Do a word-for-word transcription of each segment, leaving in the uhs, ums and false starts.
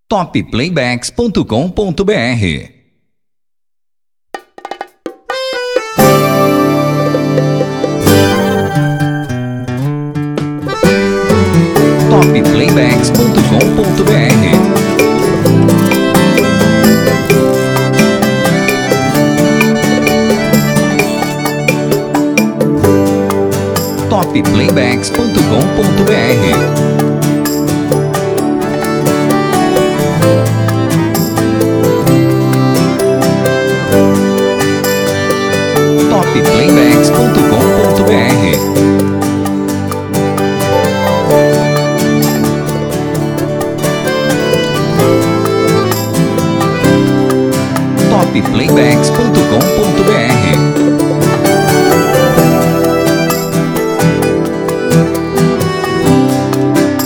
top playbacks ponto com ponto br. top playbacks ponto com ponto br. top playbacks ponto com ponto br. top playbacks ponto com ponto br. top playbacks ponto com ponto br.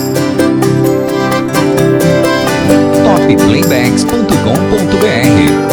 top playbacks ponto com ponto br.